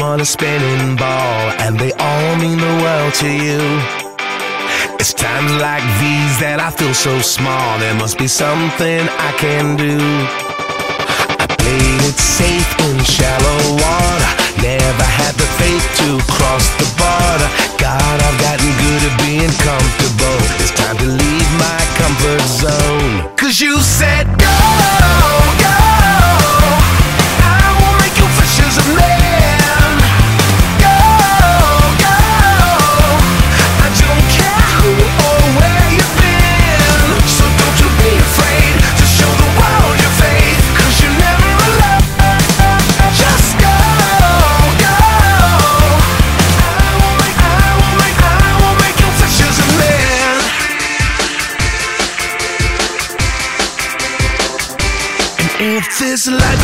on a spinning ball, and they all mean the world to you. It's times like these that I feel so small. There must be something I can do. I played it safe in shallow water, never had the faith to cross the border. God, I've gotten good at being comfortable. It's time to leave my comfort zone. 'Cause you said go, go, I will make you fishers of men. Go, go, I don't care who or where you've been. So don't you be afraid to show the world your faith, 'cause you're never alone. Just go, go, I will make you fishers of men. And if this life